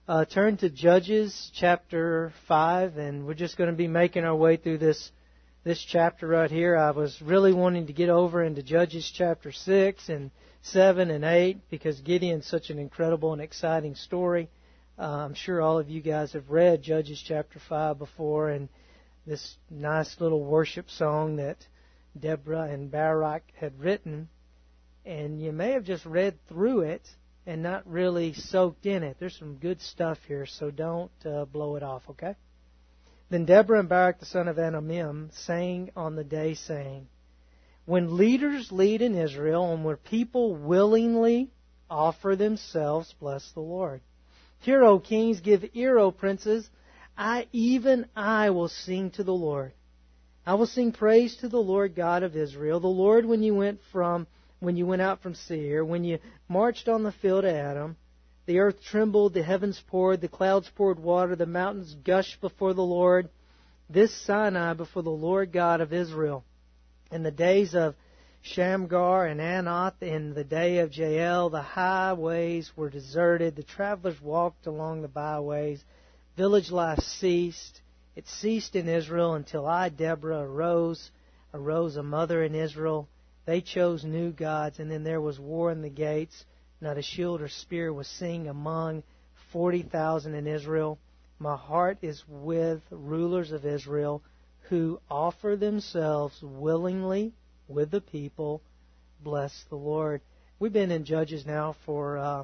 turn to Judges chapter 5, and we're just going to be making our way through this chapter right here. I was really wanting to get over into Judges chapter 6 and 7 and 8 because Gideon's such an incredible and exciting story. I'm sure all of you guys have read Judges chapter 5 before, and this nice little worship song that Deborah and Barak had written, and you may have just read through it and not really soaked in it. There's some good stuff here, so don't blow it off, okay? Then Deborah and Barak the son of Anamim sang on the day, saying, when leaders lead in Israel, and where people willingly offer themselves, bless the Lord. Hear, O kings, give ear, O princes. Even I will sing to the Lord. I will sing praise to the Lord God of Israel, the Lord when you went out from Seir, when you marched on the field of Adam. The earth trembled, the heavens poured, the clouds poured water, the mountains gushed before the Lord. This Sinai before the Lord God of Israel. In the days of Shamgar and Anath, in the day of Jael, the highways were deserted. The travelers walked along the byways. Village life ceased. It ceased in Israel until I, Deborah, arose a mother in Israel. They chose new gods, and then there was war in the gates. Not a shield or spear was seen among 40,000 in Israel. My heart is with rulers of Israel who offer themselves willingly with the people. Bless the Lord. We've been in Judges now for,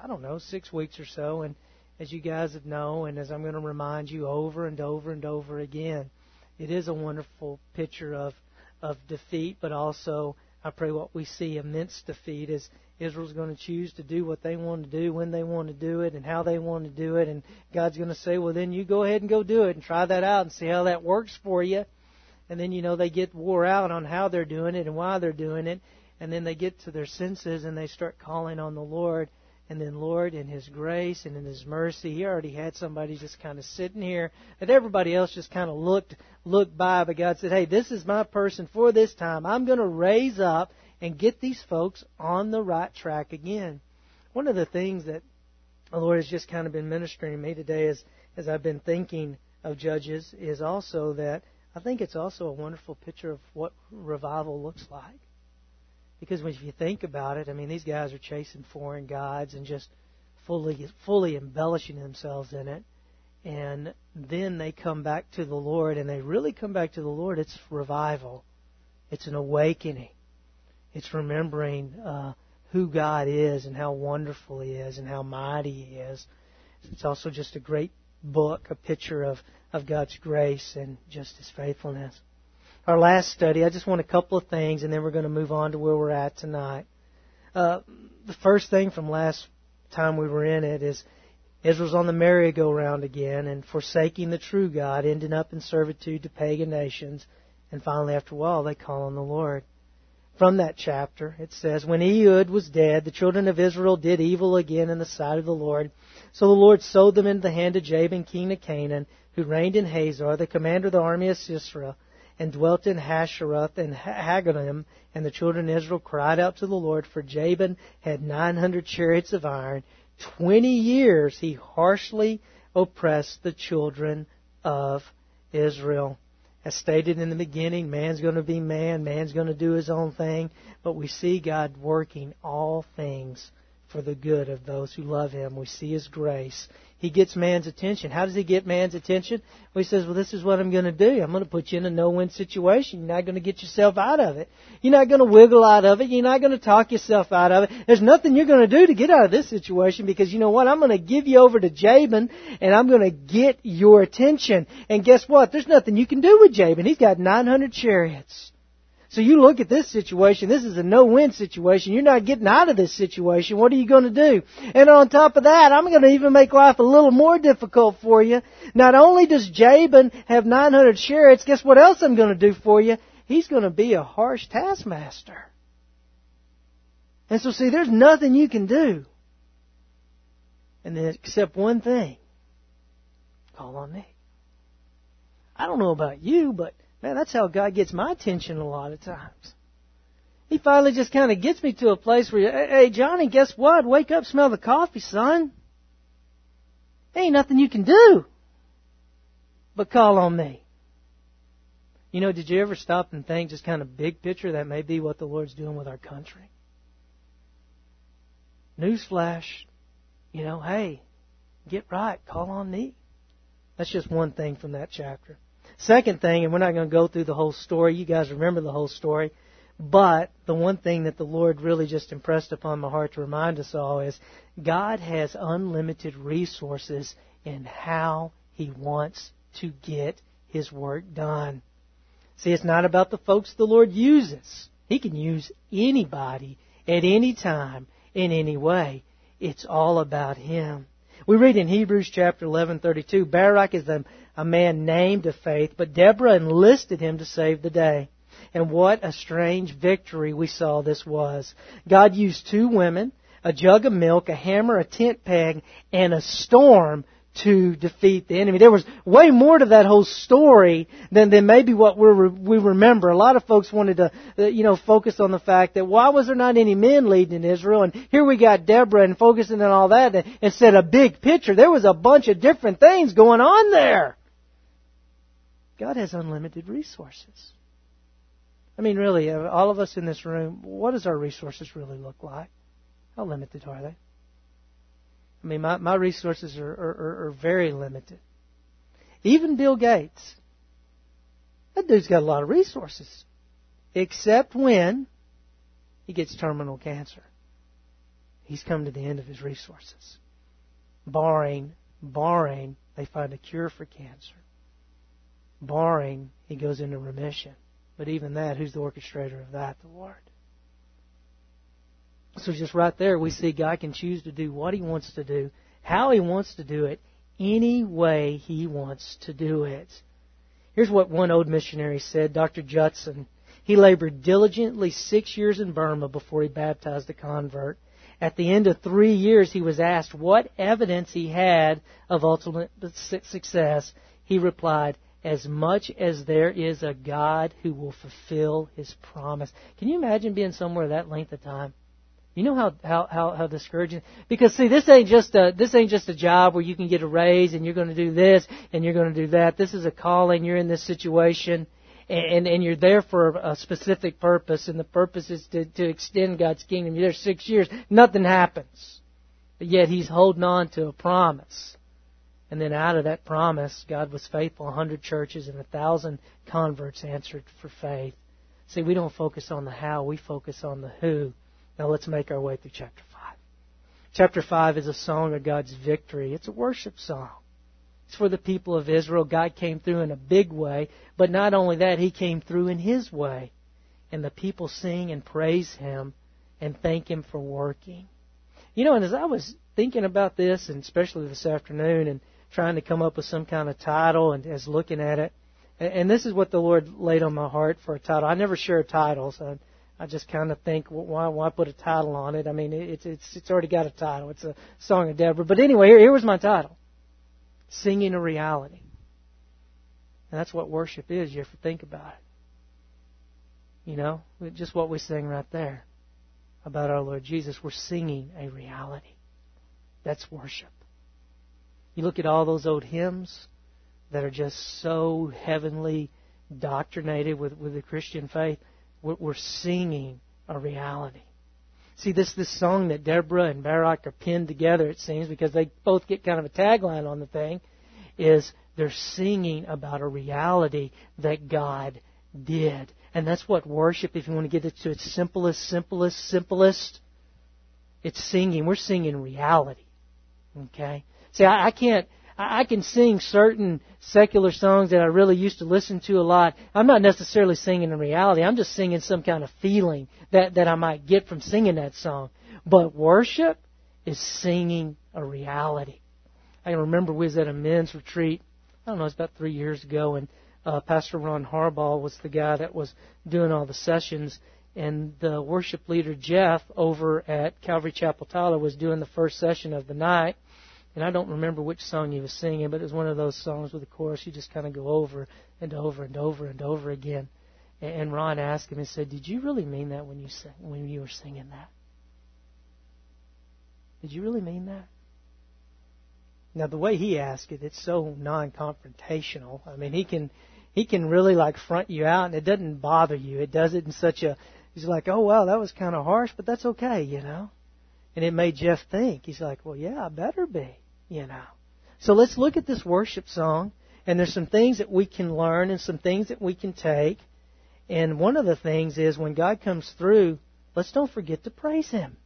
6 weeks or so, and as you guys have known, and as I'm going to remind you over and over and over again, it is a wonderful picture of defeat, but also I pray what we see immense defeat is Israel's going to choose to do what they want to do, when they want to do it, and how they want to do it. And God's going to say, well, then you go ahead and go do it and try that out and see how that works for you. And then, they get wore out on how they're doing it and why they're doing it. And then they get to their senses and they start calling on the Lord. And then, Lord, in His grace and in His mercy, He already had somebody just kind of sitting here that everybody else just kind of looked by. But God said, hey, this is my person for this time. I'm going to raise up and get these folks on the right track again. One of the things that the Lord has just kind of been ministering to me today as I've been thinking of Judges is also that I think it's also a wonderful picture of what revival looks like. Because when you think about it, these guys are chasing foreign gods and just fully embellishing themselves in it. And then they come back to the Lord, and they really come back to the Lord. It's revival. It's an awakening. It's remembering who God is and how wonderful He is and how mighty He is. It's also just a great book, a picture of God's grace and just His faithfulness. Our last study, I just want a couple of things, and then we're going to move on to where we're at tonight. The first thing from last time we were in it is Israel's on the merry-go-round again and forsaking the true God, ending up in servitude to pagan nations, and finally, after a while, they call on the Lord. From that chapter, it says, when Ehud was dead, the children of Israel did evil again in the sight of the Lord. So the Lord sold them into the hand of Jabin, king of Canaan, who reigned in Hazor, the commander of the army of Sisera, and dwelt in Hasheroth and Hagolim. And the children of Israel cried out to the Lord, for Jabin had 900 chariots of iron. 20 years he harshly oppressed the children of Israel. As stated in the beginning, man's going to be man, man's going to do his own thing, but we see God working all things for the good of those who love Him. We see His grace. He gets man's attention. How does He get man's attention? Well, He says, well, this is what I'm going to do. I'm going to put you in a no-win situation. You're not going to get yourself out of it. You're not going to wiggle out of it. You're not going to talk yourself out of it. There's nothing you're going to do to get out of this situation because you know what? I'm going to give you over to Jabin and I'm going to get your attention. And guess what? There's nothing you can do with Jabin. He's got 900 chariots. So you look at this situation, this is a no-win situation. You're not getting out of this situation. What are you going to do? And on top of that, I'm going to even make life a little more difficult for you. Not only does Jabin have 900 chariots, guess what else I'm going to do for you? He's going to be a harsh taskmaster. And so see, there's nothing you can do. And then except one thing. Call on me. I don't know about you, but man, that's how God gets my attention a lot of times. He finally just kind of gets me to a place where, hey, Johnny, guess what? Wake up, smell the coffee, son. ain't nothing you can do but call on me. You know, did you ever stop and think, just kind of big picture, that may be what the Lord's doing with our country? Newsflash, you know, hey, get right, call on me. That's just one thing from that chapter. Second thing, and we're not going to go through the whole story. You guys remember the whole story. But the one thing that the Lord really just impressed upon my heart to remind us all is God has unlimited resources in how He wants to get His work done. See, it's not about the folks the Lord uses. He can use anybody at any time in any way. It's all about Him. We read in Hebrews chapter 11:32, Barak is a man named of faith, but Deborah enlisted him to save the day. And what a strange victory we saw this was. God used 2 women, a jug of milk, a hammer, a tent peg, and a storm to defeat the enemy. There was way more to that whole story than maybe what we remember. A lot of folks wanted to, focus on the fact that why was there not any men leading in Israel? And here we got Deborah and focusing on all that instead of a big picture. There was a bunch of different things going on there. God has unlimited resources. I mean, really, all of us in this room, what does our resources really look like? How limited are they? I mean, my resources are very limited. Even Bill Gates, that dude's got a lot of resources, except when he gets terminal cancer. He's come to the end of his resources. Barring they find a cure for cancer. Barring he goes into remission. But even that, who's the orchestrator of that? The Lord. So just right there, we see God can choose to do what He wants to do, how He wants to do it, any way He wants to do it. Here's what one old missionary said, Dr. Judson. He labored diligently 6 years in Burma before he baptized a convert. At the end of 3 years, he was asked what evidence he had of ultimate success. He replied, as much as there is a God who will fulfill His promise. Can you imagine being somewhere that length of time? You know how discouraging. Because see, this ain't just a job where you can get a raise and you're going to do this and you're going to do that. This is a calling. You're in this situation, and you're there for a specific purpose, and the purpose is to extend God's kingdom. You're there 6 years, nothing happens, but yet He's holding on to a promise. And then out of that promise, God was faithful. 100 churches and 1,000 converts answered for faith. See, we don't focus on the how, we focus on the who. Now let's make our way through chapter 5. Chapter 5 is a song of God's victory. It's a worship song. It's for the people of Israel. God came through in a big way, but not only that, He came through in His way. And the people sing and praise Him and thank Him for working. You know, and as I was thinking about this, and especially this afternoon, and trying to come up with some kind of title and as looking at it, and this is what the Lord laid on my heart for a title. I never share titles. I just kind of think, well, why put a title on it? I mean, it's already got a title. It's a Song of Deborah. But anyway, here was my title. Singing a Reality. And that's what worship is. You ever think about it? You know, just what we sing right there about our Lord Jesus. We're singing a reality. That's worship. You look at all those old hymns that are just so heavenly doctrinated with the Christian faith. We're singing a reality. See, this song that Deborah and Barak are pinned together, it seems, because they both get kind of a tagline on the thing, is they're singing about a reality that God did. And that's what worship, if you want to get it to its simplest, it's singing. We're singing reality. Okay? See, I can sing certain secular songs that I really used to listen to a lot. I'm not necessarily singing in reality. I'm just singing some kind of feeling that I might get from singing that song. But worship is singing a reality. I can remember we was at a men's retreat. I don't know, it's about 3 years ago, and Pastor Ron Harbaugh was the guy that was doing all the sessions, and the worship leader Jeff over at Calvary Chapel Tyler was doing the first session of the night. And I don't remember which song he was singing, but it was one of those songs with the chorus you just kind of go over and over and over and over again. And Ron asked him and said, "Did you really mean that when you were singing that? Did you really mean that?" Now, the way he asked it, it's so non-confrontational. I mean, he can really like front you out, and it doesn't bother you. It does it in such a, he's like, oh, wow, that was kind of harsh, but that's okay, you know. And it made Jeff think. He's like, well, yeah, I better be, you know. So let's look at this worship song, and there's some things that we can learn and some things that we can take. And one of the things is when God comes through, let's don't forget to praise Him.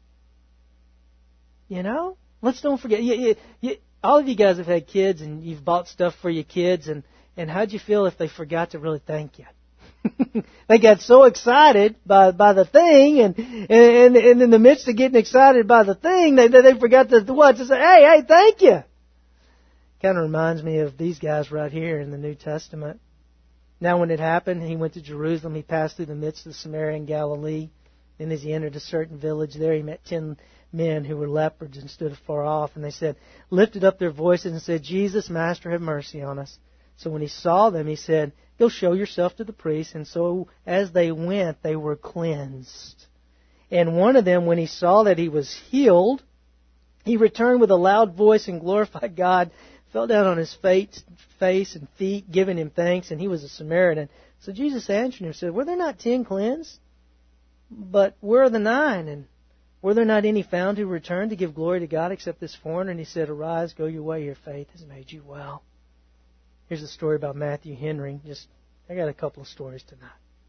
You know? Let's don't forget. All of you guys have had kids, and you've bought stuff for your kids, and how'd you feel if they forgot to really thank you? They got so excited by the thing, and in the midst of getting excited by the thing, they forgot to say, hey, thank you. Kind of reminds me of these guys right here in the New Testament. Now when it happened, he went to Jerusalem. He passed through the midst of Samaria and Galilee. Then as he entered a certain village there, he met 10 men who were lepers and stood afar off. And they said, lifted up their voices and said, Jesus, Master, have mercy on us. So when he saw them, he said, go show yourself to the priest. And so as they went, they were cleansed. And one of them, when he saw that he was healed, he returned with a loud voice and glorified God, fell down on his face and feet, giving him thanks, and he was a Samaritan. So Jesus answered him and said, were there not 10 cleansed? But where are the 9? And were there not any found who returned to give glory to God except this foreigner? And he said, arise, go your way, your faith has made you well. Here's a story about Matthew Henry. I got a couple of stories tonight.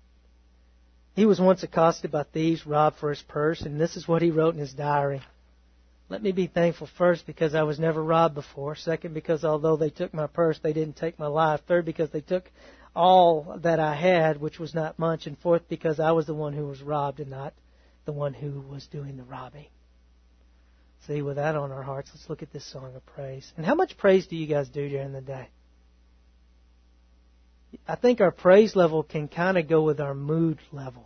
He was once accosted by thieves, robbed for his purse, and this is what he wrote in his diary. Let me be thankful first because I was never robbed before. Second, because although they took my purse, they didn't take my life. Third, because they took all that I had, which was not much. And fourth, because I was the one who was robbed and not the one who was doing the robbing. See, with that on our hearts, let's look at this song of praise. And how much praise do you guys do during the day? I think our praise level can kind of go with our mood level.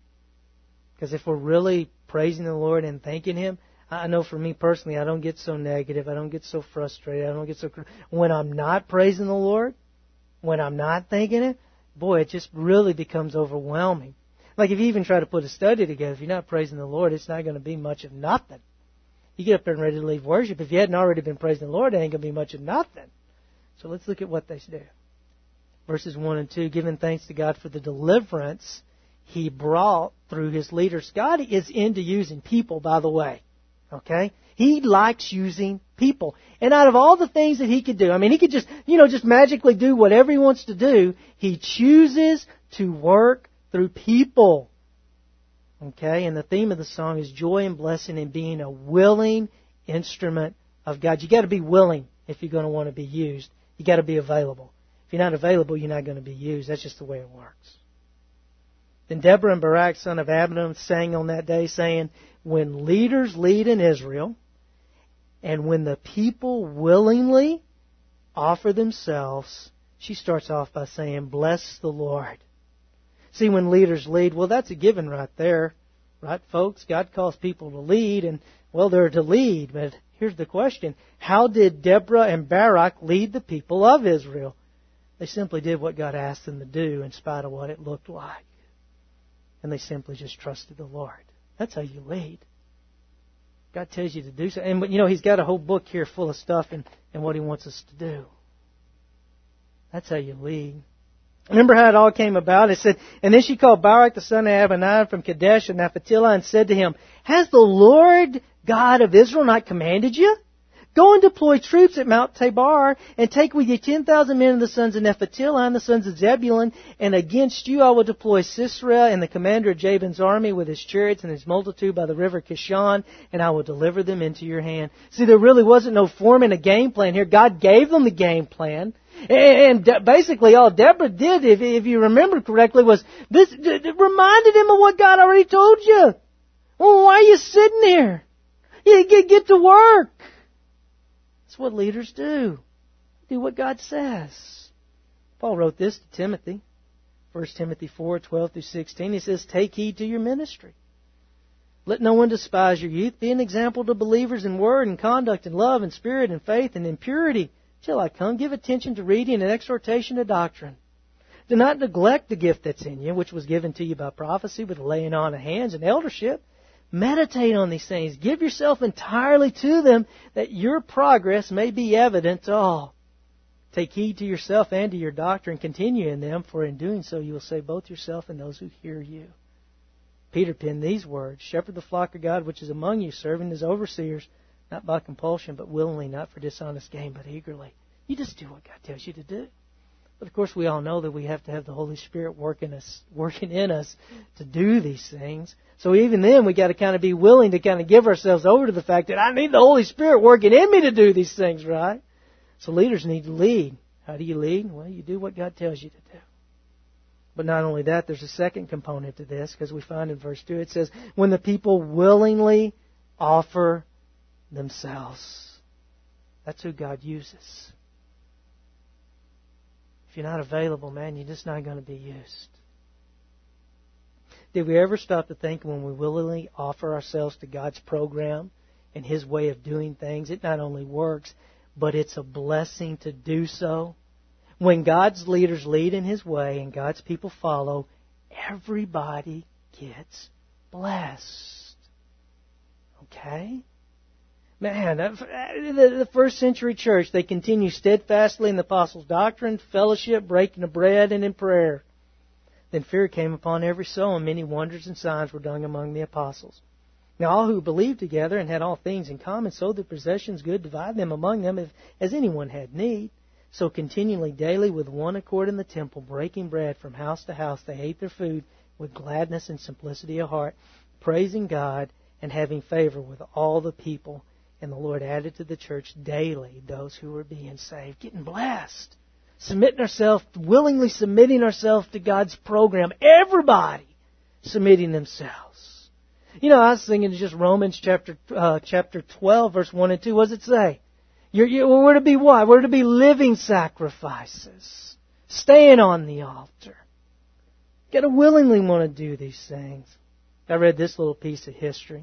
Because if we're really praising the Lord and thanking Him, I know for me personally, I don't get so negative. I don't get so frustrated. I don't get so... When I'm not praising the Lord, when I'm not thanking Him, boy, it just really becomes overwhelming. Like if you even try to put a study together, if you're not praising the Lord, it's not going to be much of nothing. You get up there and ready to leave worship. If you hadn't already been praising the Lord, it ain't going to be much of nothing. So let's look at what they do. Verses 1 and 2, giving thanks to God for the deliverance He brought through His leaders. God is into using people, by the way. Okay? He likes using people. And out of all the things that He could do, I mean, He could just magically do whatever He wants to do. He chooses to work through people. Okay? And the theme of the song is joy and blessing in being a willing instrument of God. You got to be willing if you're going to want to be used. You got to be available. If you're not available, you're not going to be used. That's just the way it works. Then Deborah and Barak, son of Abinadab, sang on that day, saying, when leaders lead in Israel, and when the people willingly offer themselves, she starts off by saying, bless the Lord. See, when leaders lead, well, that's a given right there. Right, folks? God calls people to lead, and, well, they're to lead. But here's the question. How did Deborah and Barak lead the people of Israel? They simply did what God asked them to do in spite of what it looked like. And they simply just trusted the Lord. That's how you lead. God tells you to do so. And, He's got a whole book here full of stuff and what He wants us to do. That's how you lead. Remember how it all came about? It said, and then she called Barak the son of Abinadab from Kadesh and Naphtali and said to him, has the Lord God of Israel not commanded you? Go and deploy troops at Mount Tabor, and take with you 10,000 men of the sons of Naphtali and the sons of Zebulun, and against you I will deploy Sisera and the commander of Jabin's army with his chariots and his multitude by the river Kishon, and I will deliver them into your hand. See, there really wasn't no form and a game plan here. God gave them the game plan. And basically all Deborah did, if you remember correctly, was this, reminded him of what God already told you. Well, why are you sitting there? You get to work. That's what leaders do. Do what God says. Paul wrote this to Timothy. 1 Timothy 4:12-16. He says, take heed to your ministry. Let no one despise your youth. Be an example to believers in word and conduct and love and spirit and faith and in purity. Till I come, give attention to reading and exhortation to doctrine. Do not neglect the gift that's in you, which was given to you by prophecy with the laying on of hands and eldership. Meditate on these things. Give yourself entirely to them, that your progress may be evident to all. Take heed to yourself and to your doctrine. Continue in them, for in doing so you will save both yourself and those who hear you. Peter penned these words, Shepherd the flock of God which is among you, serving as overseers, not by compulsion, but willingly, not for dishonest gain, but eagerly. You just do what God tells you to do. But of course we all know that we have to have the Holy Spirit working in us to do these things. So even then we got to kind of be willing to kind of give ourselves over to the fact that I need the Holy Spirit working in me to do these things, right? So leaders need to lead. How do you lead? Well, you do what God tells you to do. But not only that, there's a second component to this, because we find in verse 2, it says, when the people willingly offer themselves. That's who God uses. If you're not available, man, you're just not going to be used. Did we ever stop to think when we willingly offer ourselves to God's program and His way of doing things, it not only works, but it's a blessing to do so? When God's leaders lead in His way and God's people follow, everybody gets blessed. Okay? Man, the first century church, they continue steadfastly in the apostles' doctrine, fellowship, breaking of bread, and in prayer. Then fear came upon every soul, and many wonders and signs were done among the apostles. Now all who believed together and had all things in common sold their possessions good, divided them among them as anyone had need. So continually daily with one accord in the temple, breaking bread from house to house, they ate their food with gladness and simplicity of heart, praising God and having favor with all the people. And the Lord added to the church daily those who were being saved, getting blessed. Willingly submitting ourselves to God's program. Everybody submitting themselves. You know, I was thinking just Romans chapter 12, verse 1 and 2. What does it say? We're to be what? We're to be living sacrifices. Staying on the altar. Got to willingly want to do these things. I read this little piece of history.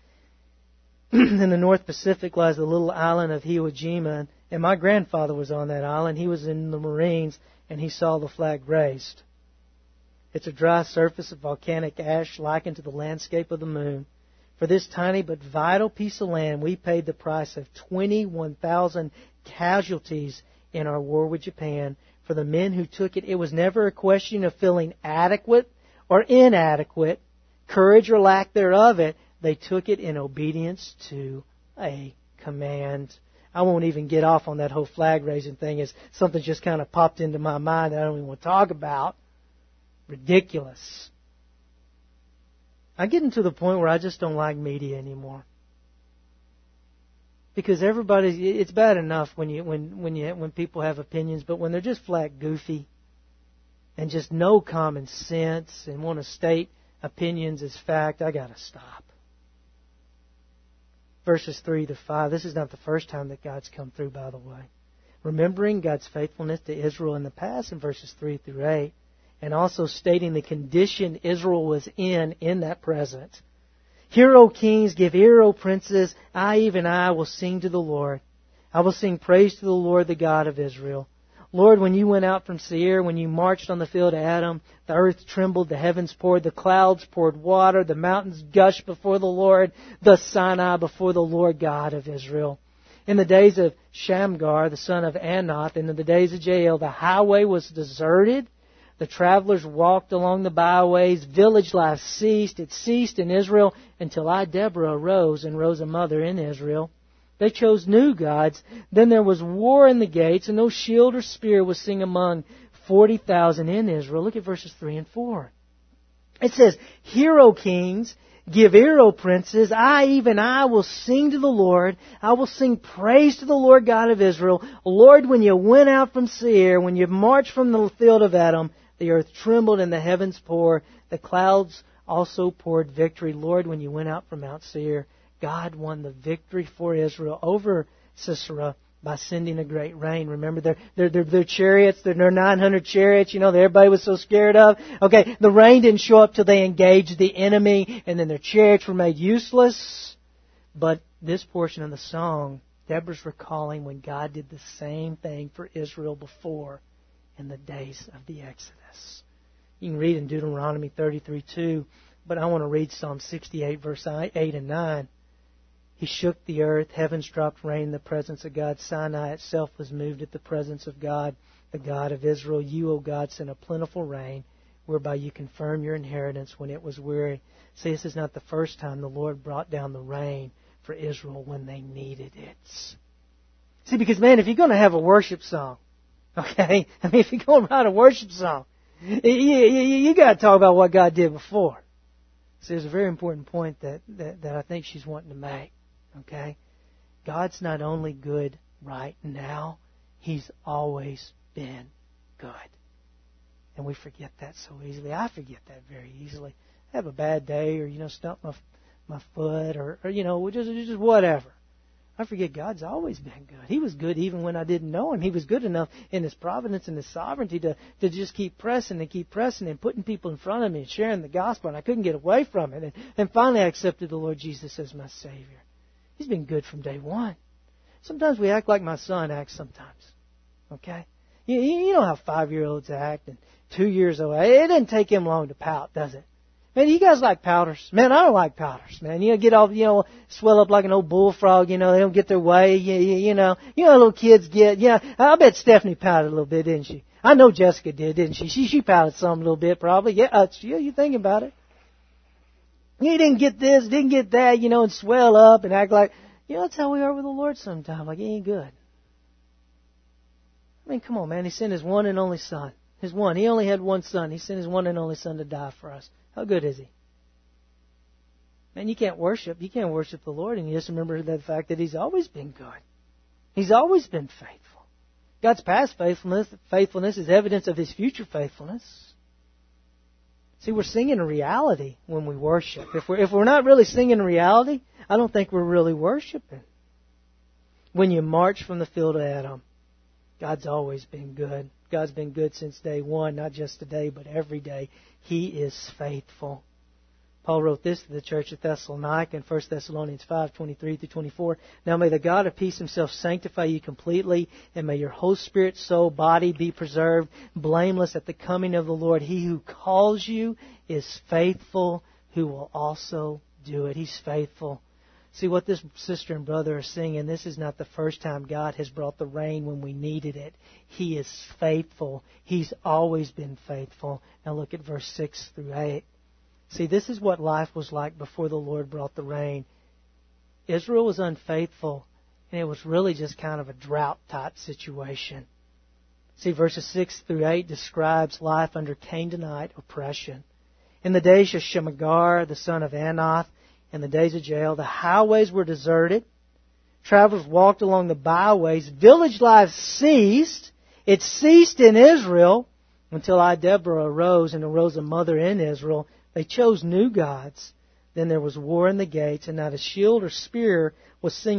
In the North Pacific lies the little island of Iwo Jima, and my grandfather was on that island. He was in the Marines, and he saw the flag raised. It's a dry surface of volcanic ash likened to the landscape of the moon. For this tiny but vital piece of land, we paid the price of 21,000 casualties in our war with Japan. For the men who took it, it was never a question of feeling adequate or inadequate, courage or lack thereof it. They took it in obedience to a command. I won't even get off on that whole flag raising thing. It's something just kind of popped into my mind that I don't even want to talk about. Ridiculous. I'm getting to the point where I just don't like media anymore. Because it's bad enough when people have opinions, but when they're just flat goofy and just no common sense and want to state opinions as fact, I got to stop. Verses 3 to 5. This is not the first time that God's come through, by the way. Remembering God's faithfulness to Israel in the past in verses 3 through 8. And also stating the condition Israel was in that present. Hear, O kings, give ear, O princes. Even I will sing to the Lord. I will sing praise to the Lord, the God of Israel. Lord, when you went out from Seir, when you marched on the field of Adam, the earth trembled, the heavens poured, the clouds poured water, the mountains gushed before the Lord, the Sinai before the Lord God of Israel. In the days of Shamgar, the son of Anath, and in the days of Jael, the highway was deserted. The travelers walked along the byways. Village life ceased. It ceased in Israel until I, Deborah, arose and rose a mother in Israel. They chose new gods. Then there was war in the gates, and no shield or spear was seen among 40,000 in Israel. Look at verses 3 and 4. It says, Hear, O kings, give ear, O princes. Even I will sing to the Lord. I will sing praise to the Lord God of Israel. Lord, when you went out from Seir, when you marched from the field of Adam, the earth trembled and the heavens poured. The clouds also poured victory. Lord, when you went out from Mount Seir, God won the victory for Israel over Sisera by sending a great rain. Remember their chariots, their 900 chariots, that everybody was so scared of. Okay, the rain didn't show up till they engaged the enemy, and then their chariots were made useless. But this portion of the song, Deborah's recalling when God did the same thing for Israel before in the days of the Exodus. You can read in Deuteronomy 33:2, But I want to read Psalm 68, verse 8 and 9. He shook the earth, heavens dropped rain in the presence of God. Sinai itself was moved at the presence of God, the God of Israel. You, O God, sent a plentiful rain, whereby you confirm your inheritance when it was weary. See, this is not the first time the Lord brought down the rain for Israel when they needed it. See, because, man, if you're going to have a worship song, okay, I mean, if you're going to write a worship song, you got to talk about what God did before. So there's a very important point that I think she's wanting to make. Okay? God's not only good right now, He's always been good. And we forget that so easily. I forget that very easily. I have a bad day or, stump my foot or just whatever. I forget God's always been good. He was good even when I didn't know Him. He was good enough in His providence and His sovereignty to just keep pressing and putting people in front of me and sharing the gospel, and I couldn't get away from it. And finally I accepted the Lord Jesus as my Savior. He's been good from day one. Sometimes we act like my son acts sometimes. Okay? You know how 5-year-olds act and 2 years old. It doesn't take him long to pout, does it? Man, you guys like powders. Man, I don't like powders, man. Get all, swell up like an old bullfrog, they don't get their way, you know how little kids get, I bet Stephanie pouted a little bit, didn't she? I know Jessica did, didn't she? She pouted some a little bit, probably. Yeah, you think about it. You didn't get this, didn't get that, and swell up and act like, that's how we are with the Lord sometimes, like He ain't good. I mean, come on, man. He sent His one and only Son. He only had one Son. He sent His one and only Son to die for us. How good is He? Man, you can't worship the Lord and you just remember the fact that He's always been good. He's always been faithful. God's past faithfulness is evidence of His future faithfulness. See, we're singing a reality when we worship. If we're not really singing a reality, I don't think we're really worshiping. When you march from the field of Adam, God's always been good. God's been good since day one, not just today, but every day. He is faithful. Paul wrote this to the church at Thessalonica in 1 Thessalonians 5:23-24. Now may the God of peace Himself sanctify you completely, and may your whole spirit, soul, body be preserved blameless at the coming of the Lord. He who calls you is faithful, who will also do it. He's faithful. See, what this sister and brother are singing, this is not the first time God has brought the rain when we needed it. He is faithful. He's always been faithful. Now look at verse 6-8. See, this is what life was like before the Lord brought the rain. Israel was unfaithful, and it was really just kind of a drought-type situation. See, verses 6-8 describes life under Canaanite oppression. In the days of Shemagar, the son of Anath, in the days of Jael, the highways were deserted. Travelers walked along the byways. Village life ceased. It ceased in Israel until Deborah arose, and arose a mother in Israel. They chose new gods. Then there was war in the gates, and not a shield or spear was seen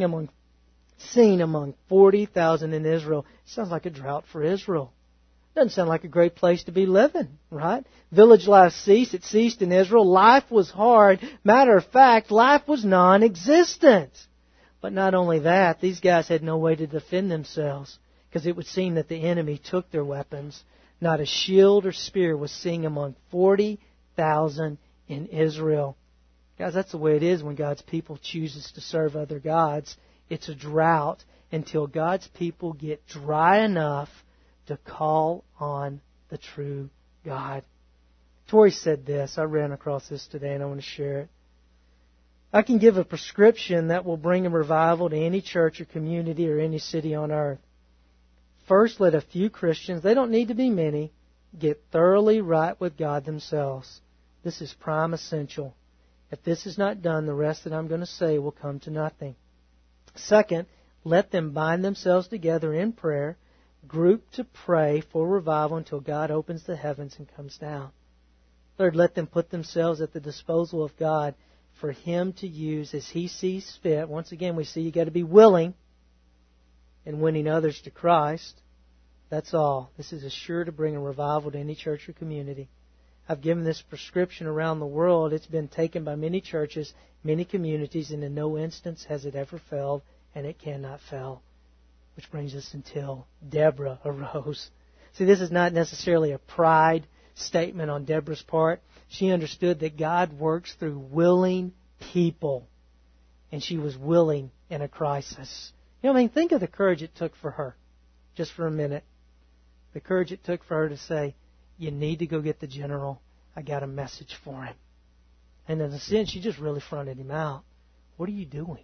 among 40,000 in Israel. It sounds like a drought for Israel. Doesn't sound like a great place to be living, right? Village life ceased. It ceased in Israel. Life was hard. Matter of fact, life was non-existent. But not only that, these guys had no way to defend themselves, because it would seem that the enemy took their weapons. Not a shield or spear was seen among 40,000 in Israel. Guys, that's the way it is when God's people chooses to serve other gods. It's a drought until God's people get dry enough to call on the true God. Tori said this. I ran across this today and I want to share it. I can give a prescription that will bring a revival to any church or community or any city on earth. First, let a few Christians, they don't need to be many, get thoroughly right with God themselves. This is prime essential. If this is not done, the rest that I'm going to say will come to nothing. Second, let them bind themselves together in prayer, group to pray for revival until God opens the heavens and comes down. Third, let them put themselves at the disposal of God for Him to use as He sees fit. Once again, we see you've got to be willing in winning others to Christ. That's all. This is sure to bring a revival to any church or community. I've given this prescription around the world. It's been taken by many churches, many communities, and in no instance has it ever failed, and it cannot fail. Which brings us until Deborah arose. See, this is not necessarily a pride statement on Deborah's part. She understood that God works through willing people. And she was willing in a crisis. Think of the courage it took for her. Just for a minute. The courage it took for her to say, you need to go get the general. I got a message for him. And in a sense, she just really fronted him out. What are you doing?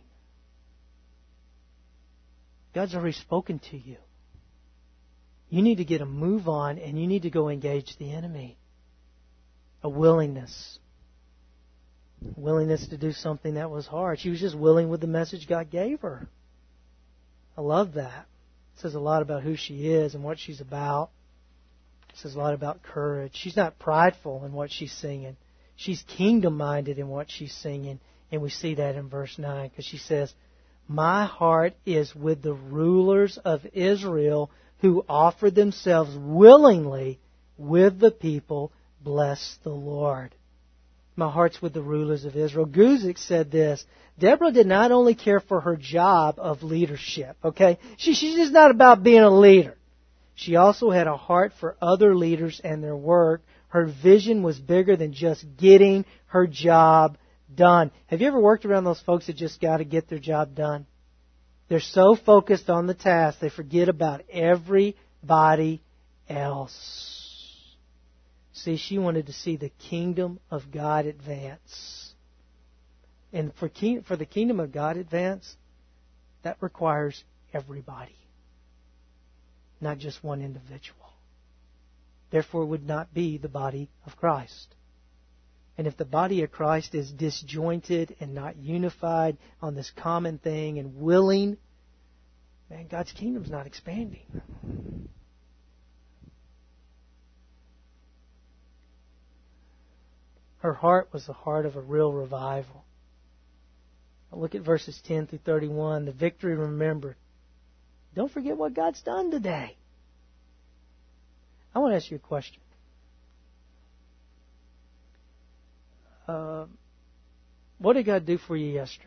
God's already spoken to you. You need to get a move on, and you need to go engage the enemy. A willingness. A willingness to do something that was hard. She was just willing with the message God gave her. I love that. It says a lot about who she is and what she's about. It says a lot about courage. She's not prideful in what she's singing. She's kingdom-minded in what she's singing. And we see that in verse 9 because she says, my heart is with the rulers of Israel who offered themselves willingly with the people. Bless the Lord. My heart's with the rulers of Israel. Guzik said this, Deborah did not only care for her job of leadership, okay? She's just not about being a leader. She also had a heart for other leaders and their work. Her vision was bigger than just getting her job done. Have you ever worked around those folks that just got to get their job done? They're so focused on the task, they forget about everybody else. See, she wanted to see the kingdom of God advance. And for the kingdom of God advance, that requires everybody, not just one individual. Therefore, it would not be the body of Christ. And if the body of Christ is disjointed and not unified on this common thing and willing, man, God's kingdom's not expanding. Her heart was the heart of a real revival. Look at verses 10 through 31. The victory remembered. Don't forget what God's done today. I want to ask you a question. What did God do for you yesterday?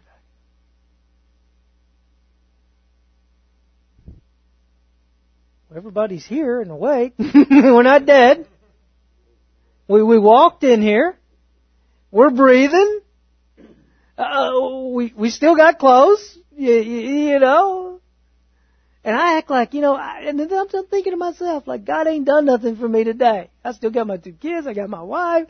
Well, everybody's here and awake. We're not dead. We walked in here. We're breathing. We still got clothes, you know. And I act like, and then I'm thinking to myself, like, God ain't done nothing for me today. I still got my 2 kids. I got my wife,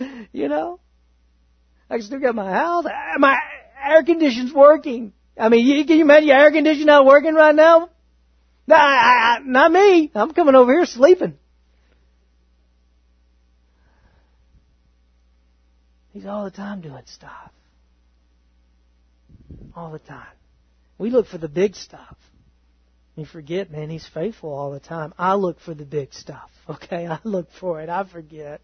I still got my house. My air conditioner's working. I mean, can you imagine your air conditioner not working right now? Not me. I'm coming over here sleeping. He's all the time doing stuff. All the time. We look for the big stuff. You forget, man, He's faithful all the time. I look for the big stuff, okay? I look for it. I forget.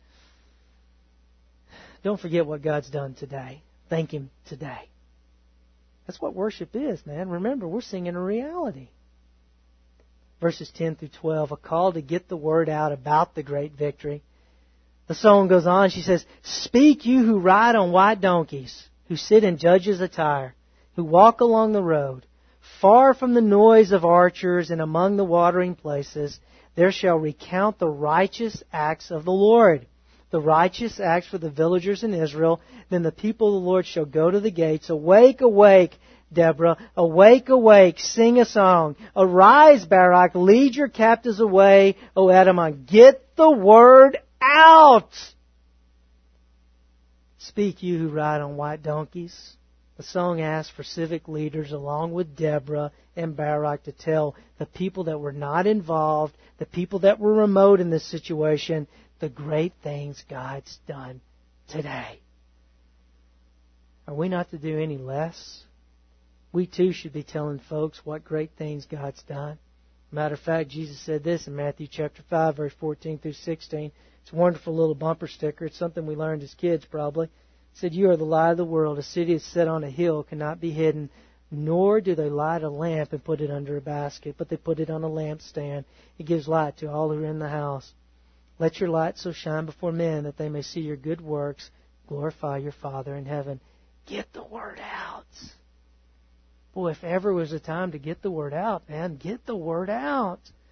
Don't forget what God's done today. Thank Him today. That's what worship is, man. Remember, we're singing a reality. Verses 10 through 12, a call to get the word out about the great victory. The song goes on. She says, speak, you who ride on white donkeys, who sit in judges' attire, who walk along the road. Far from the noise of archers and among the watering places, there shall recount the righteous acts of the Lord. The righteous acts for the villagers in Israel. Then the people of the Lord shall go to the gates. Awake, awake, Deborah. Awake, awake. Sing a song. Arise, Barak. Lead your captives away, O Adamah. Get the word out. Speak, you who ride on white donkeys. The song asks for civic leaders along with Deborah and Barak to tell the people that were not involved, the people that were remote in this situation, the great things God's done today. Are we not to do any less? We too should be telling folks what great things God's done. Matter of fact, Jesus said this in Matthew chapter 5, verse 14 through 16. It's a wonderful little bumper sticker. It's something we learned as kids probably. It said, you are the light of the world. A city is set on a hill cannot be hidden, nor do they light a lamp and put it under a basket, but they put it on a lampstand. It gives light to all who are in the house. Let your light so shine before men that they may see your good works, glorify your Father in heaven. Get the word out. Boy, if ever was a time to get the word out, man, get the word out.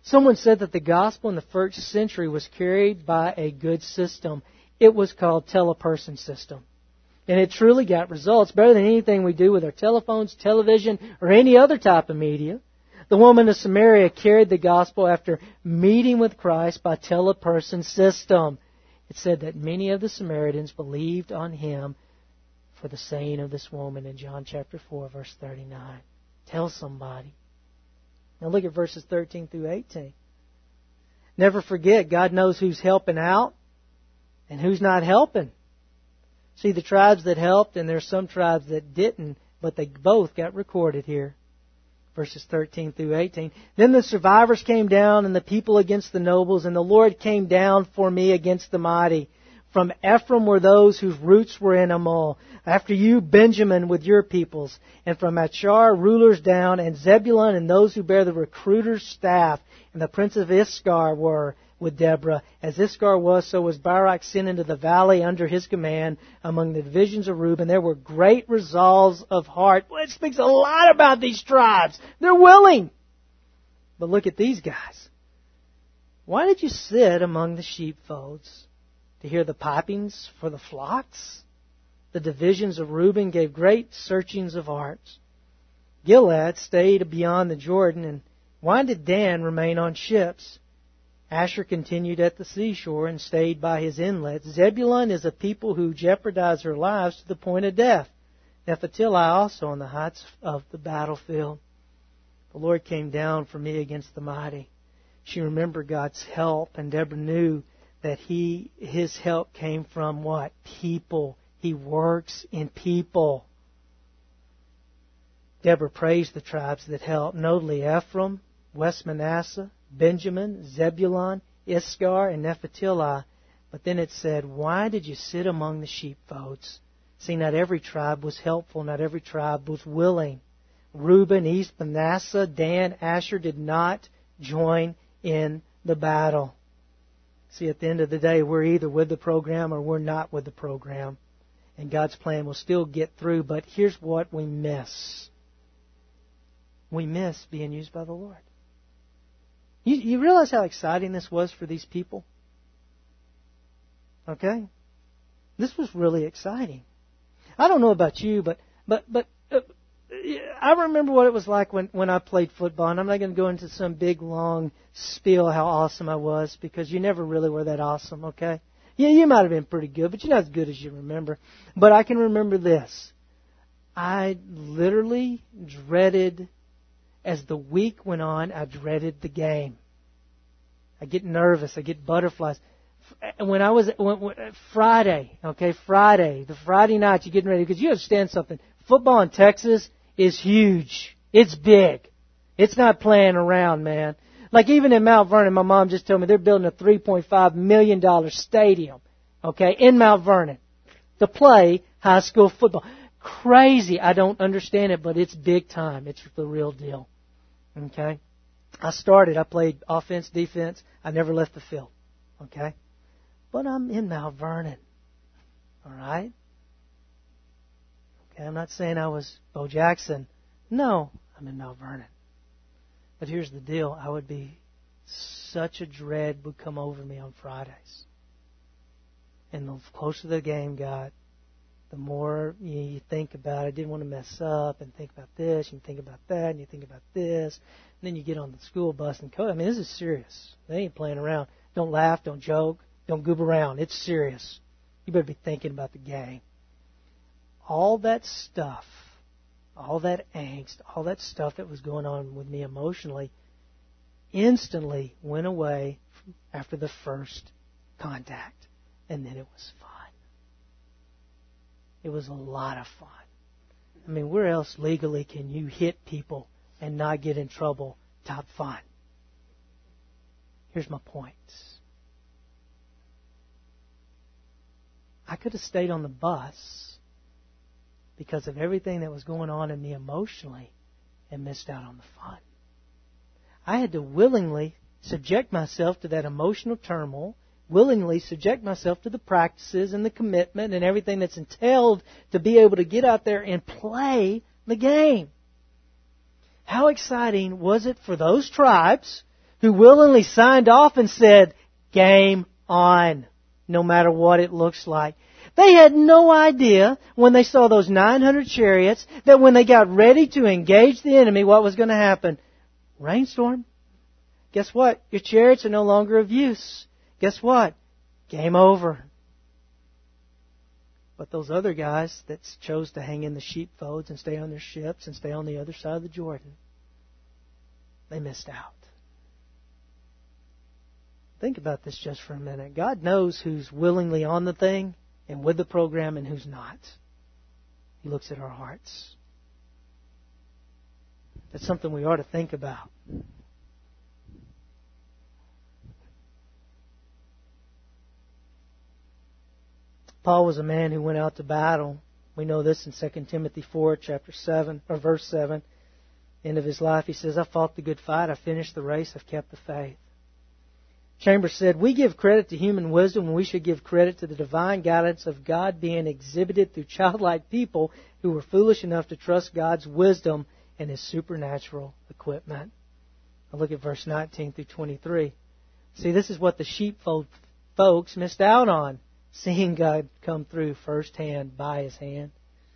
Someone said that the gospel in the first century was carried by a good system. It was called teleperson system. And it truly got results, better than anything we do with our telephones, television, or any other type of media. The woman of Samaria carried the gospel after meeting with Christ by teleperson system. It said that many of the Samaritans believed on Him for the saying of this woman in John chapter 4, verse 39. Tell somebody. Now look at verses 13 through 18. Never forget, God knows who's helping out and who's not helping. See, the tribes that helped, and there's some tribes that didn't, but they both got recorded here. Verses 13 through 18. Then the survivors came down, and the people against the nobles, and the Lord came down for me against the mighty. From Ephraim were those whose roots were in Amal. After you, Benjamin, with your peoples. And from Asher, rulers down, and Zebulun, and those who bear the recruiter's staff. And the prince of Issachar were with Deborah. As Issachar was, so was Barak sent into the valley under his command among the divisions of Reuben. There were great resolves of heart. Well, it speaks a lot about these tribes. They're willing. But look at these guys. Why did you sit among the sheepfolds to hear the pipings for the flocks? The divisions of Reuben gave great searchings of hearts. Gilead stayed beyond the Jordan, and why did Dan remain on ships? Asher continued at the seashore and stayed by his inlets. Zebulun is a people who jeopardize their lives to the point of death. Naphtali also on the heights of the battlefield. The Lord came down for me against the mighty. She remembered God's help, and Deborah knew that his help came from what? People. He works in people. Deborah praised the tribes that helped, notably Ephraim, West Manasseh, Benjamin, Zebulun, Issachar, and Naphtali. But then it said, why did you sit among the sheepfolds? See, not every tribe was helpful. Not every tribe was willing. Reuben, East Manasseh, Dan, Asher did not join in the battle. See, at the end of the day, we're either with the program or we're not with the program. And God's plan will still get through. But here's what we miss. We miss being used by the Lord. You realize how exciting this was for these people? Okay? This was really exciting. I don't know about you, but I remember what it was like when I played football. And I'm not going to go into some big, long spiel how awesome I was, because you never really were that awesome, okay? Yeah, you might have been pretty good, but you're not as good as you remember. But I can remember this. I literally dreaded, as the week went on, I dreaded the game. I get nervous. I get butterflies. When Friday, the Friday night, you're getting ready, because you understand something. Football in Texas is huge. It's big. It's not playing around, man. Like even in Mount Vernon, my mom just told me they're building a $3.5 million stadium, in Mount Vernon to play high school football. Crazy. I don't understand it, but it's big time. It's the real deal. Okay? I played offense, defense. I never left the field. Okay? But I'm in Mount Vernon. All right? Okay, I'm not saying I was Bo Jackson. No, I'm in Mount Vernon. But here's the deal. Such a dread would come over me on Fridays. And the closer the game got, the more you think about it. I didn't want to mess up and think about this, and think about that, and you think about this. And then you get on the school bus and coach. I mean, this is serious. They ain't playing around. Don't laugh, don't joke, don't goof around. It's serious. You better be thinking about the game. All that stuff, all that angst, all that stuff that was going on with me emotionally instantly went away after the first contact. And then it was fun. It was a lot of fun. I mean, where else legally can you hit people and not get in trouble? Top fun. Here's my point. I could have stayed on the bus because of everything that was going on in me emotionally and missed out on the fun. I had to willingly subject myself to that emotional turmoil, willingly subject myself to the practices and the commitment and everything that's entailed to be able to get out there and play the game. How exciting was it for those tribes who willingly signed off and said, game on, no matter what it looks like. They had no idea when they saw those 900 chariots that when they got ready to engage the enemy, what was going to happen? Rainstorm. Guess what? Your chariots are no longer of use. Guess what? Game over. But those other guys that chose to hang in the sheepfolds and stay on their ships and stay on the other side of the Jordan, they missed out. Think about this just for a minute. God knows who's willingly on the thing and with the program and who's not. He looks at our hearts. That's something we ought to think about. Paul was a man who went out to battle. We know this in 2 Timothy 4, chapter 7, or verse 7. End of his life, he says, I fought the good fight, I finished the race, I've kept the faith. Chambers said, we give credit to human wisdom when we should give credit to the divine guidance of God being exhibited through childlike people who were foolish enough to trust God's wisdom and His supernatural equipment. Now look at verse 19 through 23. See, this is what the sheepfold folks missed out on, seeing God come through firsthand by His hand.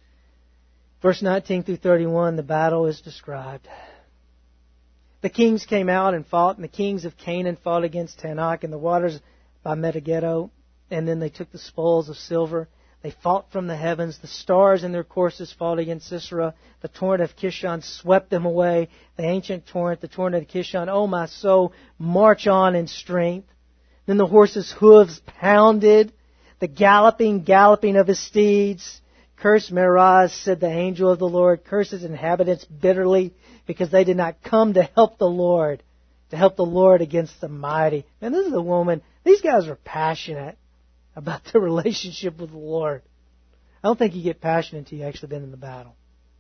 Verse 19 through 31, the battle is described. The kings came out and fought, and the kings of Canaan fought against Tanakh in the waters by Megiddo, and then they took the spoils of silver. They fought from the heavens. The stars in their courses fought against Sisera. The torrent of Kishon swept them away. The ancient torrent, the torrent of Kishon, O my soul, march on in strength. Then the horses' hooves pounded, the galloping of his steeds. Curse Meroz, said the angel of the Lord. Curse his inhabitants bitterly, because they did not come to help the Lord against the mighty. And this is a woman, these guys are passionate about their relationship with the Lord. I don't think you get passionate until you've actually been in the battle.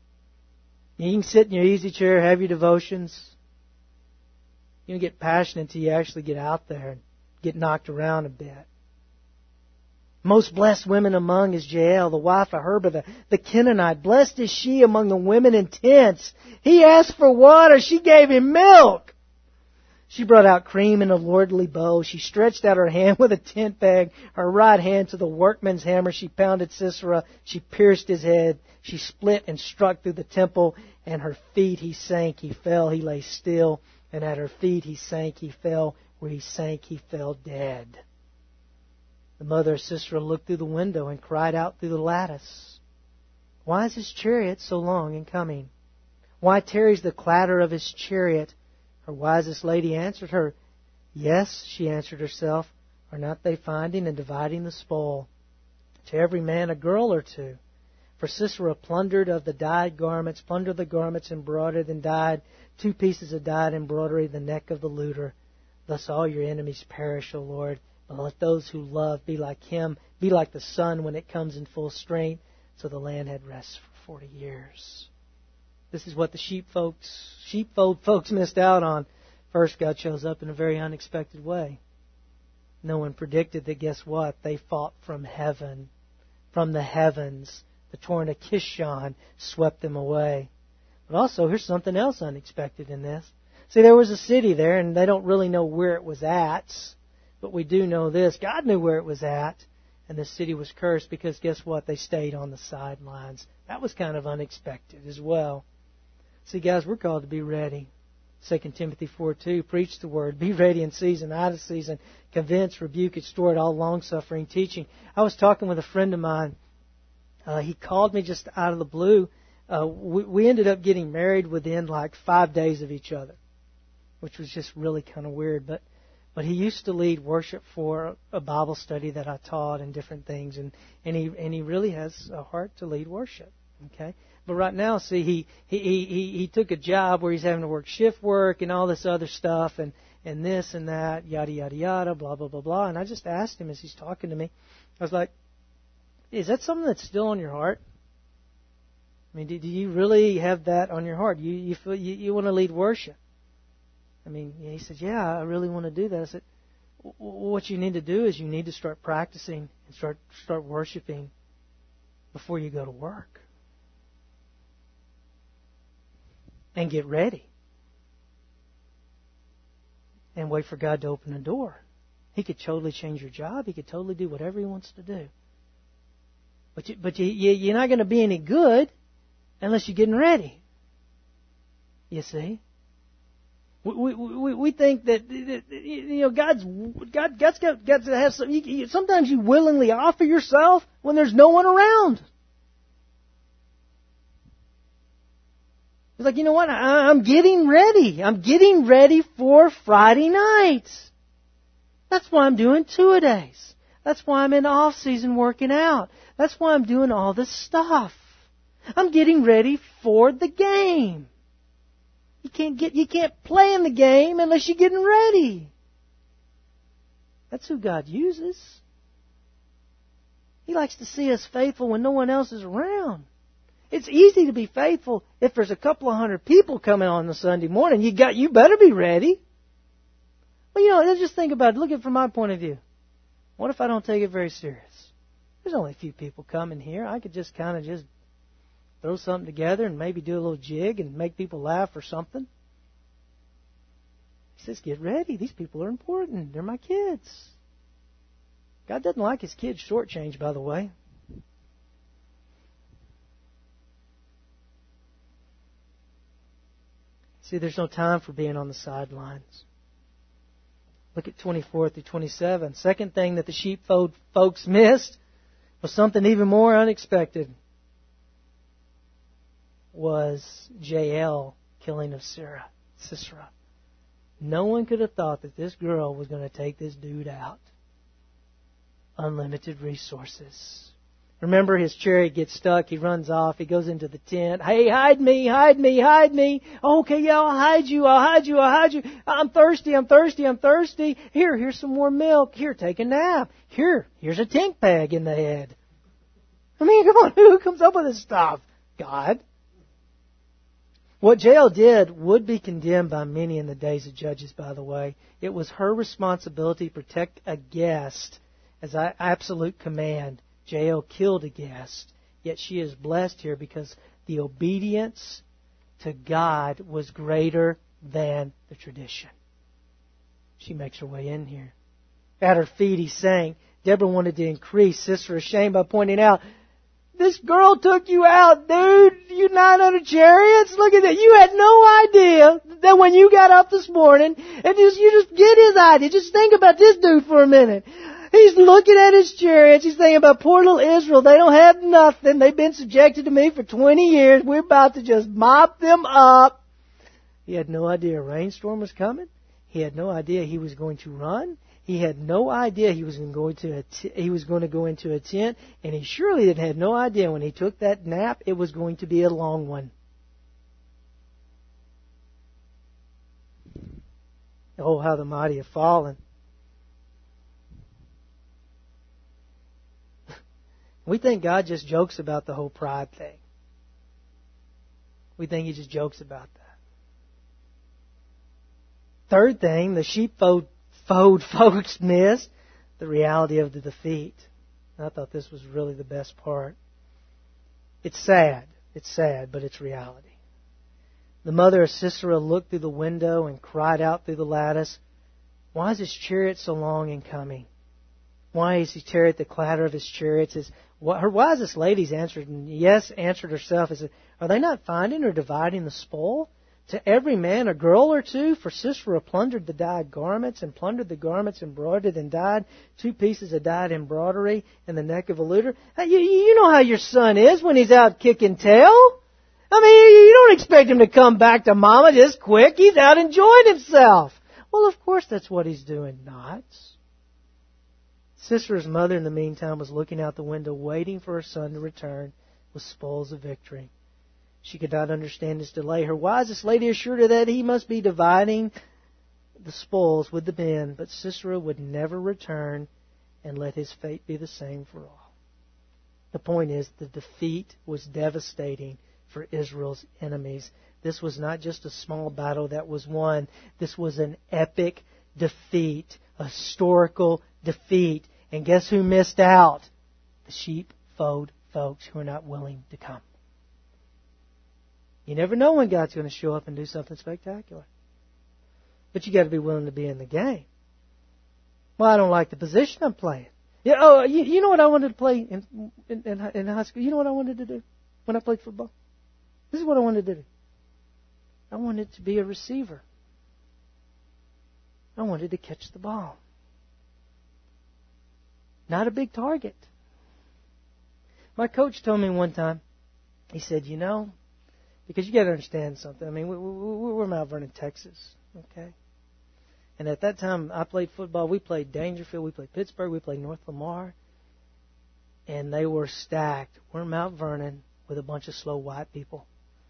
You can sit in your easy chair, have your devotions. You don't get passionate until you actually get out there and get knocked around a bit. Most blessed women among is Jael, the wife of Heber, the Canaanite. Blessed is she among the women in tents. He asked for water. She gave him milk. She brought out cream in a lordly bowl. She stretched out her hand with a tent peg, her right hand to the workman's hammer. She pounded Sisera. She pierced his head. She split and struck through the temple. And her feet he sank, he fell, he lay still. And at her feet he sank, he fell. Where he sank, he fell dead. The mother of Sisera looked through the window and cried out through the lattice, why is his chariot so long in coming? Why tarries the clatter of his chariot? Her wisest lady answered her, yes, she answered herself, are not they finding and dividing the spoil? To every man a girl or two. For Sisera plundered of the dyed garments, plundered the garments embroidered and dyed, 2 pieces of dyed embroidery, the neck of the looter. Thus all your enemies perish, O Lord. But let those who love be like him, be like the sun when it comes in full strength. So the land had rest for 40 years. This is what the sheepfold folks missed out on. First, God shows up in a very unexpected way. No one predicted that, guess what? They fought from heaven. From the heavens. The torrent of Kishon swept them away. But also, here's something else unexpected in this. See, there was a city there, and they don't really know where it was at. But we do know this. God knew where it was at. And the city was cursed because guess what? They stayed on the sidelines. That was kind of unexpected as well. See, guys, we're called to be ready. 2 Timothy 4:2, preach the word. Be ready in season, out of season. Convince, rebuke, exhort, all long-suffering teaching. I was talking with a friend of mine. He called me just out of the blue. We ended up getting married within like 5 days of each other, which was just really kind of weird. But he used to lead worship for a Bible study that I taught and different things, and he really has a heart to lead worship. Okay, but right now, see, he took a job where he's having to work shift work and all this other stuff and this and that, yada yada yada, blah blah blah blah. And I just asked him as he's talking to me, I was like, "Is that something that's still on your heart? I mean, do you really have that on your heart? You feel you want to lead worship?" I mean, he said, yeah, I really want to do that. I said, what you need to do is you need to start practicing and start worshiping before you go to work. And get ready. and wait for God to open the door. He could totally change your job. He could totally do whatever He wants to do. But you're not going to be any good unless you're getting ready. You see? We think that God's got to have some. Sometimes you willingly offer yourself when there's no one around. It's like, you know what? I'm getting ready. I'm getting ready for Friday night. That's why I'm doing two-a-days. That's why I'm in off-season working out. That's why I'm doing all this stuff. I'm getting ready for the game. You can't play in the game unless you're getting ready. That's who God uses. He likes to see us faithful when no one else is around. It's easy to be faithful if there's a couple of hundred people coming on the Sunday morning. You better be ready. Well, let's just think about it. Look at it from my point of view. What if I don't take it very serious? There's only a few people coming here. I could just kind of just throw something together and maybe do a little jig and make people laugh or something. He says, get ready. These people are important. They're my kids. God doesn't like His kids shortchanged, by the way. See, there's no time for being on the sidelines. Look at 24 through 27. Second thing that the sheepfold folks missed was something even more unexpected. Was Jael killing of Sisera. No one could have thought that this girl was going to take this dude out. Unlimited resources. Remember, his chariot gets stuck. He runs off. He goes into the tent. Hey, hide me, hide me, hide me. Okay, yeah, I'll hide you, I'll hide you, I'll hide you. I'm thirsty, I'm thirsty, I'm thirsty. Here's some more milk. Here, take a nap. Here's a tank bag in the head. I mean, come on, who comes up with this stuff? God. What Jael did would be condemned by many in the days of Judges, by the way. It was her responsibility to protect a guest as an absolute command. Jael killed a guest, yet she is blessed here because the obedience to God was greater than the tradition. She makes her way in here. At her feet he sang. Deborah wanted to increase Sisera's shame by pointing out, this girl took you out, dude. You 900 chariots. Look at that. You had no idea that when you got up this morning, and you just get his idea. Just think about this dude for a minute. He's looking at his chariots. He's thinking about poor little Israel. They don't have nothing. They've been subjected to me for 20 years. We're about to just mop them up. He had no idea a rainstorm was coming. He had no idea he was going to run. He had no idea he was going to go into a tent. And he surely had no idea when he took that nap it was going to be a long one. Oh, how the mighty have fallen. We think God just jokes about the whole pride thing. We think He just jokes about that. Third thing, the sheepfold folks missed the reality of the defeat. I thought this was really the best part. It's sad. It's sad, but it's reality. The mother of Sisera looked through the window and cried out through the lattice, why is his chariot so long in coming? Why is his chariot the clatter of his chariots? Her wisest ladies answered herself and said, are they not finding or dividing the spoil? To every man a girl or two, for Sisera plundered the dyed garments and plundered the garments embroidered and dyed, 2 pieces of dyed embroidery in the neck of a looter. You know how your son is when he's out kicking tail. I mean, you don't expect him to come back to mama just quick. He's out enjoying himself. Well, of course that's what he's doing, not. Sisera's mother, in the meantime, was looking out the window, waiting for her son to return with spoils of victory. She could not understand his delay. Her wisest lady assured her that he must be dividing the spoils with the men, but Sisera would never return and let his fate be the same for all. The point is, the defeat was devastating for Israel's enemies. This was not just a small battle that was won. This was an epic defeat, a historical defeat. And guess who missed out? The sheepfold folks who are not willing to come. You never know when God's going to show up and do something spectacular. But you got to be willing to be in the game. Well, I don't like the position I'm playing. Yeah, oh, you know what I wanted to play in high school? You know what I wanted to do when I played football? This is what I wanted to do. I wanted to be a receiver. I wanted to catch the ball. Not a big target. My coach told me one time, he said, you know, because you got to understand something. I mean, we're Mount Vernon, Texas, okay? And at that time, I played football. We played Dangerfield. We played Pittsburgh. We played North Lamar. And they were stacked. We're Mount Vernon with a bunch of slow white people.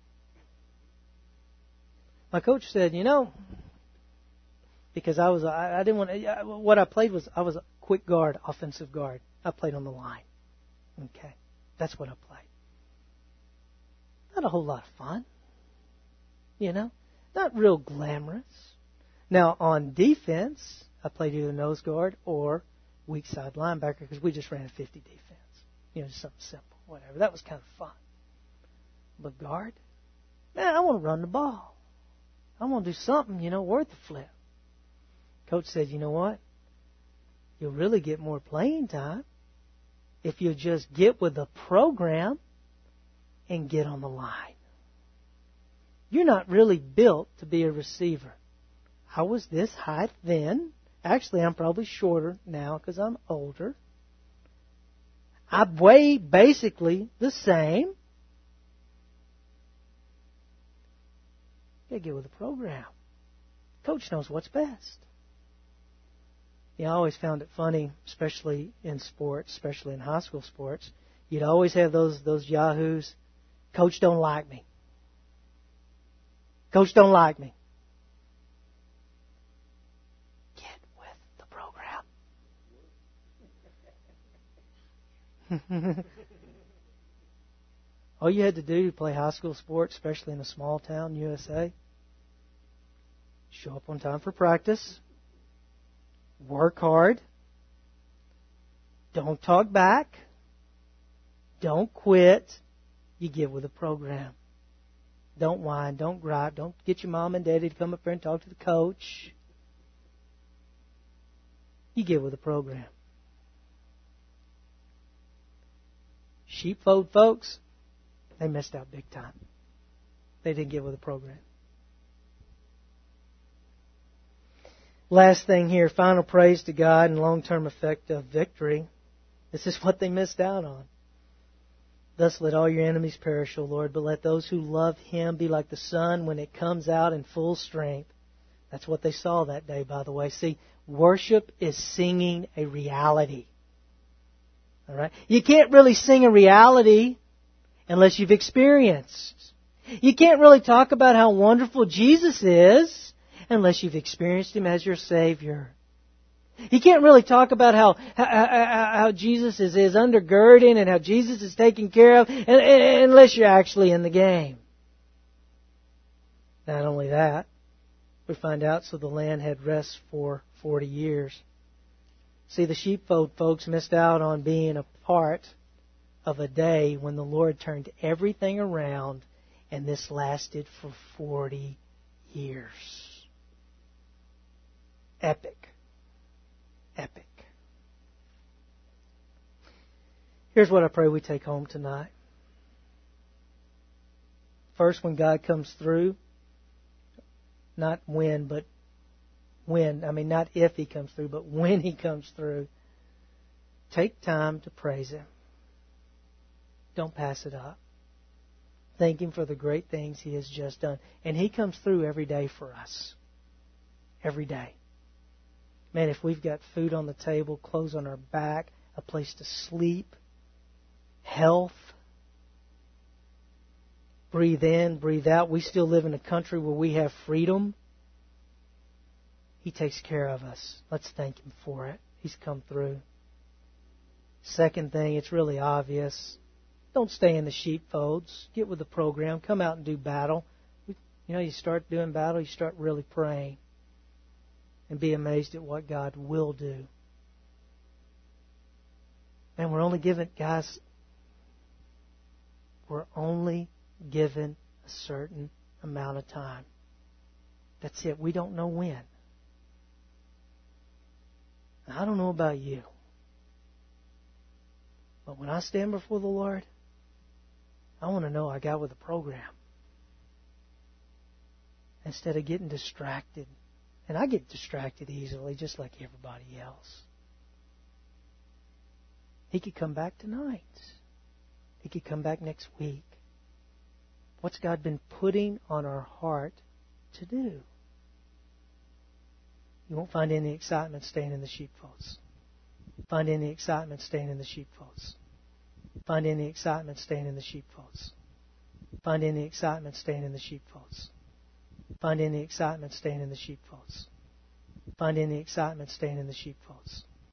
My coach said, you know, because I didn't want to, what I played was, I was a quick guard, offensive guard. I played on the line. Okay. That's what I played. Not a whole lot of fun. You know? Not real glamorous. Now, on defense, I played either nose guard or weak side linebacker because we just ran a 50 defense. You know, just something simple, whatever. That was kind of fun. But guard? Man, I want to run the ball. I want to do something, you know, worth the flip. Coach said, you know what? You'll really get more playing time if you just get with the program and get on the line. You're not really built to be a receiver. I was this height then. Actually, I'm probably shorter now because I'm older. I weigh basically the same. You got to get with the program. Coach knows what's best. I always found it funny, especially in sports, especially in high school sports. You'd always have those yahoos. Coach don't like me. Coach don't like me. Get with the program. All you had to do to play high school sports, especially in a small town, USA, show up on time for practice. Work hard. Don't talk back. Don't quit. You get with the program. Don't whine. Don't gripe. Don't get your mom and daddy to come up here and talk to the coach. You get with the program. Sheepfold folks, they missed out big time. They didn't get with the program. Last thing here, final praise to God and long-term effect of victory. This is what they missed out on. Thus let all your enemies perish, O Lord, but let those who love Him be like the sun when it comes out in full strength. That's what they saw that day, by the way. See, worship is singing a reality. All right? You can't really sing a reality unless you've experienced. You can't really talk about how wonderful Jesus is unless you've experienced Him as your Savior. You can't really talk about how Jesus is undergirding and how Jesus is taken care of unless you're actually in the game. Not only that, we find out so the land had rest for 40 years. See, the sheepfold folks missed out on being a part of a day when the Lord turned everything around, and this lasted for 40 years. Epic. Epic. Here's what I pray we take home tonight. First, when God comes through, not when, but when. I mean, not if He comes through, but when He comes through. Take time to praise Him. Don't pass it up. Thank Him for the great things He has just done. And He comes through every day for us. Every day. Man, if we've got food on the table, clothes on our back, a place to sleep, health, breathe in, breathe out. We still live in a country where we have freedom. He takes care of us. Let's thank Him for it. He's come through. Second thing, it's really obvious. Don't stay in the sheepfolds. Get with the program. Come out and do battle. You know, you start doing battle, you start really praying. And be amazed at what God will do. And we're only given, guys, we're only given a certain amount of time. That's it. We don't know when. I don't know about you, but when I stand before the Lord, I want to know I got with the program. Instead of getting distracted. And I get distracted easily, just like everybody else. He could come back tonight. He could come back next week. What's God been putting on our heart to do? You won't find any excitement staying in the sheepfolds. Find any excitement staying in the sheepfolds. Find any excitement staying in the sheepfolds. Find any excitement staying in the sheepfolds. Find any excitement staying in the sheepfolds. Find any excitement staying in the sheepfolds.